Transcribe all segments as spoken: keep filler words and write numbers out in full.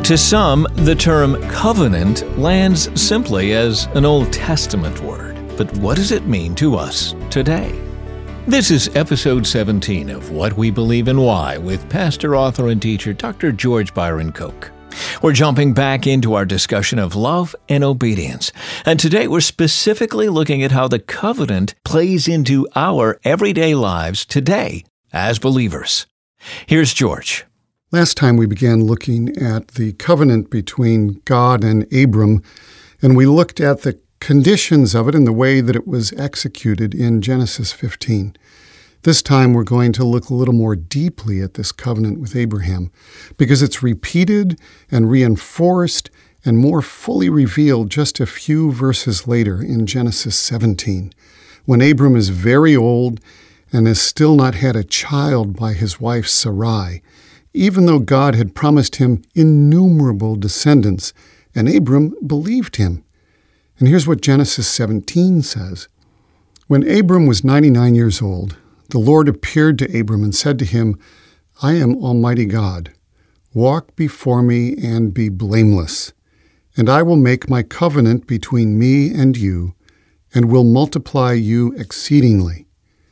To some, the term covenant lands simply as an Old Testament word. But what does it mean to us today? This is episode seventeen of What We Believe and Why with pastor, author, and teacher Doctor George Byron Koch. We're jumping back into our discussion of love and obedience. And today we're specifically looking at how the covenant plays into our everyday lives today as believers. Here's George. Last time we began looking at the covenant between God and Abram, and we looked at the conditions of it and the way that it was executed in Genesis fifteen. This time we're going to look a little more deeply at this covenant with Abraham, because it's repeated and reinforced and more fully revealed just a few verses later in Genesis seventeen, when Abram is very old and has still not had a child by his wife Sarai, even though God had promised him innumerable descendants, and Abram believed him. And here's what Genesis seventeen says. When Abram was ninety-nine years old, the Lord appeared to Abram and said to him, I am Almighty God. Walk before me and be blameless, and I will make my covenant between me and you, and will multiply you exceedingly.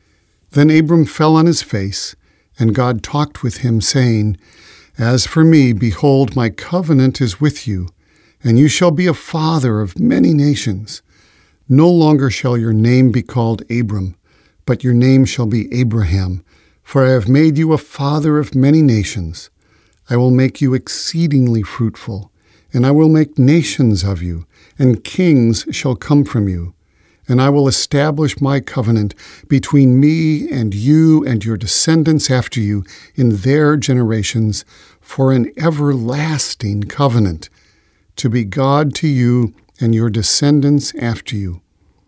Then Abram fell on his face, and God talked with him, saying, As for me, behold, my covenant is with you, and you shall be a father of many nations. No longer shall your name be called Abram, but your name shall be Abraham, for I have made you a father of many nations. I will make you exceedingly fruitful, and I will make nations of you, and kings shall come from you. And I will establish my covenant between me and you and your descendants after you in their generations for an everlasting covenant, to be God to you and your descendants after you.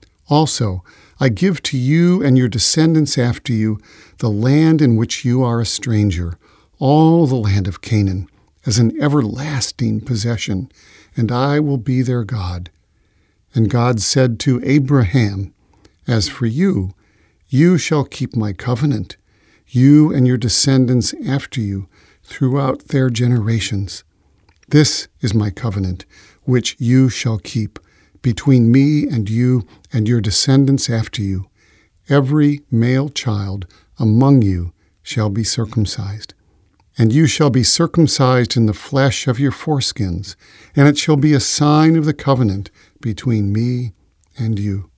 Also, I give to you and your descendants after you the land in which you are a stranger, all the land of Canaan, as an everlasting possession, and I will be their God. And God said to Abraham, As for you, you shall keep my covenant, you and your descendants after you, throughout their generations. This is my covenant, which you shall keep, between me and you and your descendants after you. Every male child among you shall be circumcised. And you shall be circumcised in the flesh of your foreskins, and it shall be a sign of the covenant between me and you.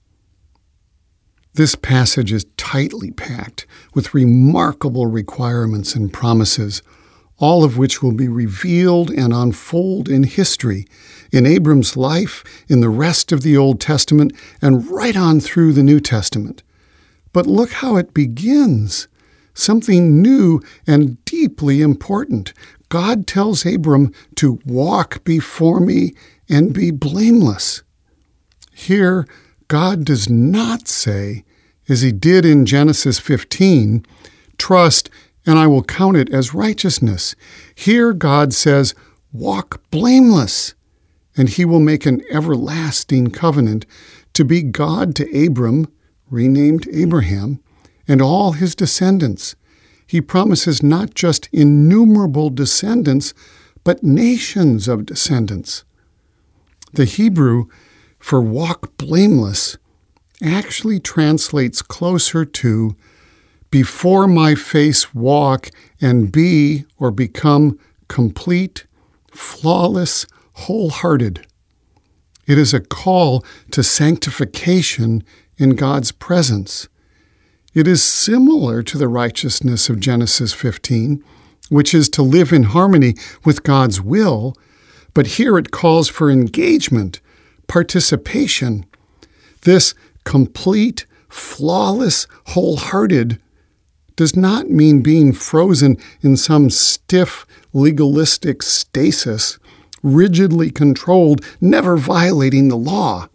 This passage is tightly packed with remarkable requirements and promises, all of which will be revealed and unfold in history, in Abram's life, in the rest of the Old Testament, and right on through the New Testament. But look how it begins. Something new and deeply important. God tells Abram to walk before me and be blameless. Here, God does not say, as he did in Genesis fifteen, trust and I will count it as righteousness. Here God says, walk blameless, and he will make an everlasting covenant to be God to Abram, renamed Abraham, and all his descendants. He promises not just innumerable descendants, but nations of descendants. The Hebrew for walk blameless actually translates closer to before my face walk and be or become complete, flawless, wholehearted. It is a call to sanctification in God's presence. It is similar to the righteousness of Genesis fifteen, which is to live in harmony with God's will, but here it calls for engagement, participation. This complete, flawless, wholehearted does not mean being frozen in some stiff, legalistic stasis, rigidly controlled, never violating the law.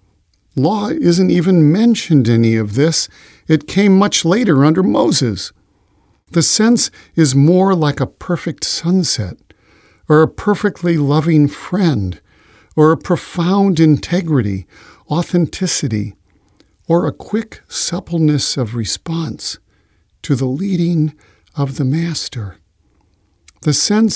Law isn't even mentioned in any of this. It came much later under Moses. The sense is more like a perfect sunset, or a perfectly loving friend, or a profound integrity, authenticity, or a quick suppleness of response to the leading of the Master. The sense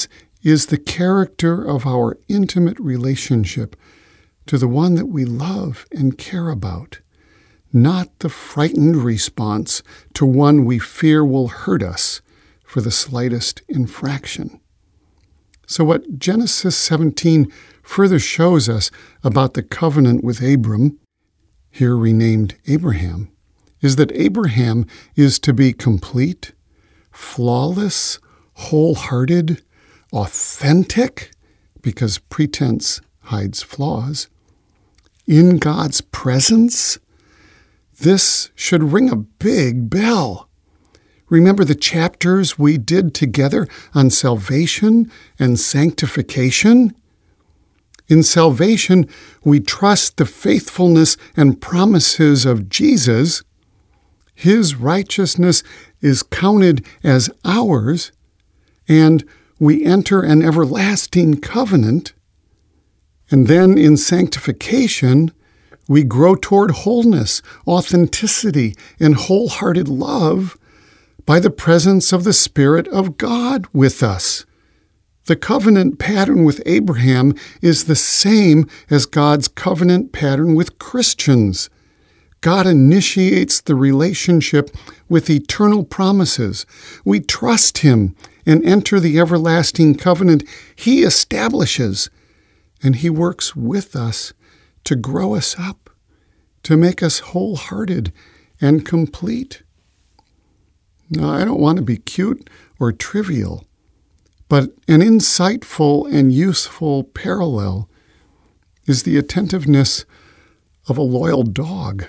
is the character of our intimate relationship to the one that we love and care about, not the frightened response to one we fear will hurt us for the slightest infraction. So what Genesis seventeen further shows us about the covenant with Abram, here renamed Abraham, is that Abraham is to be complete, flawless, wholehearted, authentic, because pretense hides flaws, in God's presence. This should ring a big bell. Remember the chapters we did together on salvation and sanctification? In salvation, we trust the faithfulness and promises of Jesus. His righteousness is counted as ours, and we enter an everlasting covenant. And then in sanctification, we grow toward wholeness, authenticity, and wholehearted love by the presence of the Spirit of God with us. The covenant pattern with Abraham is the same as God's covenant pattern with Christians. God initiates the relationship with eternal promises. We trust Him and enter the everlasting covenant He establishes, and He works with us to grow us up, to make us wholehearted and complete. Now, I don't want to be cute or trivial, but an insightful and useful parallel is the attentiveness of a loyal dog.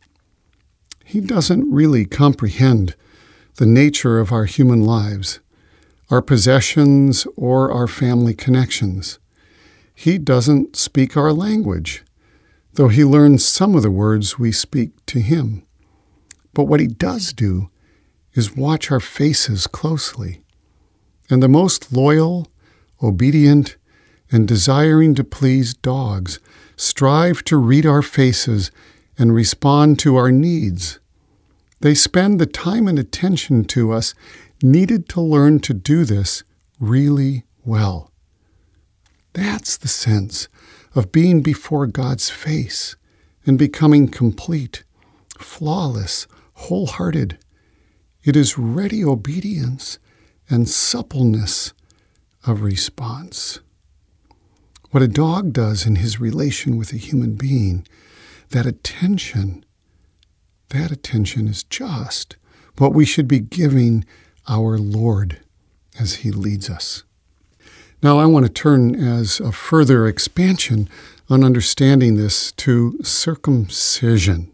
He doesn't really comprehend the nature of our human lives, our possessions, or our family connections. He doesn't speak our language, though he learns some of the words we speak to him. But what he does do is watch our faces closely. And the most loyal, obedient, and desiring to please dogs strive to read our faces and respond to our needs. They spend the time and attention to us needed to learn to do this really well. That's the sense of being before God's face and becoming complete, flawless, wholehearted. It is ready obedience and suppleness of response. What a dog does in his relation with a human being, that attention, that attention is just what we should be giving our Lord as He leads us. Now I want to turn as a further expansion on understanding this to circumcision.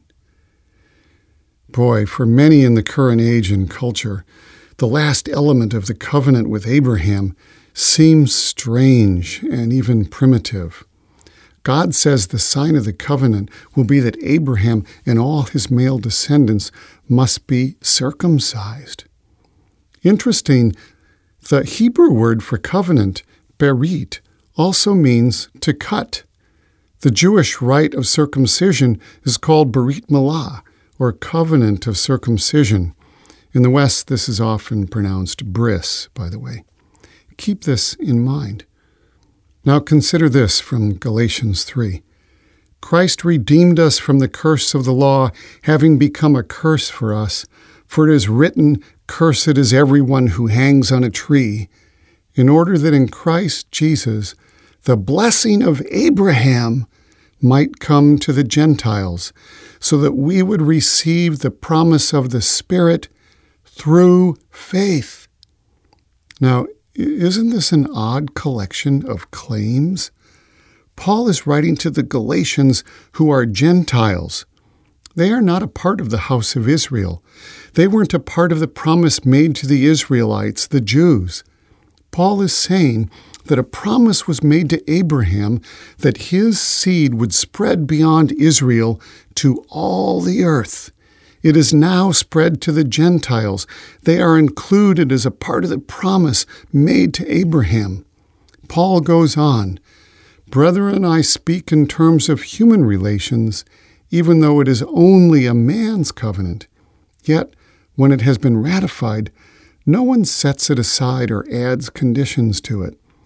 Boy, for many in the current age and culture, the last element of the covenant with Abraham seems strange and even primitive. God says the sign of the covenant will be that Abraham and all his male descendants must be circumcised. Interesting, the Hebrew word for covenant, berit, also means to cut. The Jewish rite of circumcision is called Brit Milah, or covenant of circumcision. In the West, this is often pronounced bris, by the way. Keep this in mind. Now consider this from Galatians three. Christ redeemed us from the curse of the law, having become a curse for us. For it is written, "Cursed is everyone who hangs on a tree," in order that in Christ Jesus the blessing of Abraham might come to the Gentiles, so that we would receive the promise of the Spirit through faith. Now, isn't this an odd collection of claims? Paul is writing to the Galatians who are Gentiles. They are not a part of the house of Israel. They weren't a part of the promise made to the Israelites, the Jews. Paul is saying that a promise was made to Abraham that his seed would spread beyond Israel to all the earth. It is now spread to the Gentiles. They are included as a part of the promise made to Abraham. Paul goes on, "Brethren, I speak in terms of human relations, even though it is only a man's covenant. Yet, when it has been ratified, no one sets it aside or adds conditions to it.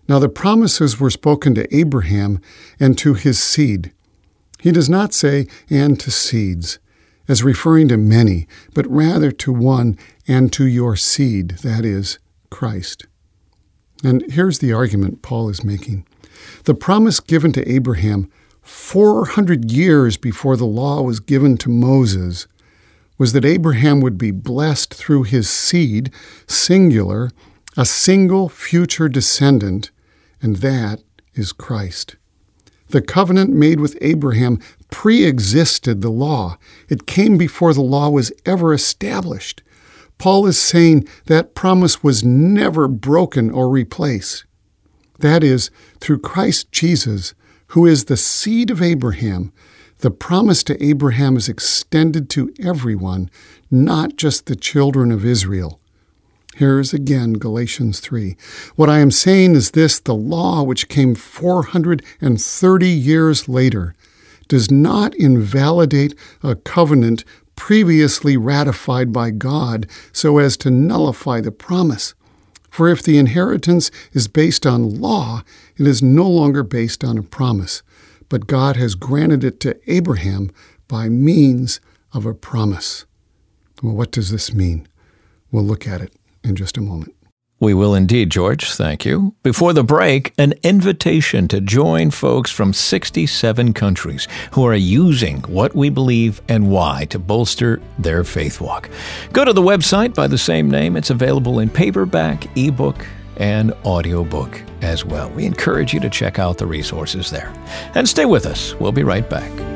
Now the promises were spoken to Abraham and to his seed. He does not say, and to seeds, as referring to many, but rather to one, and to your seed, that is, Christ. And here's the argument Paul is making. The promise given to Abraham four hundred years before the law was given to Moses was that Abraham would be blessed through his seed, singular, a single future descendant, and that is Christ. The covenant made with Abraham pre-existed the law. It came before the law was ever established. Paul is saying that promise was never broken or replaced. That is, through Christ Jesus, who is the seed of Abraham, the promise to Abraham is extended to everyone, not just the children of Israel. Here's again Galatians three. What I am saying is this: the law, which came four hundred thirty years later, does not invalidate a covenant previously ratified by God so as to nullify the promise. For if the inheritance is based on law, it is no longer based on a promise, but God has granted it to Abraham by means of a promise. Well, what does this mean? We'll look at it in just a moment. We will indeed, George. Thank you. Before the break, an invitation to join folks from sixty-seven countries who are using what we believe and why to bolster their faith walk. Go to the website by the same name. It's available in paperback, ebook, and audiobook as well. We encourage you to check out the resources there. And stay with us. We'll be right back.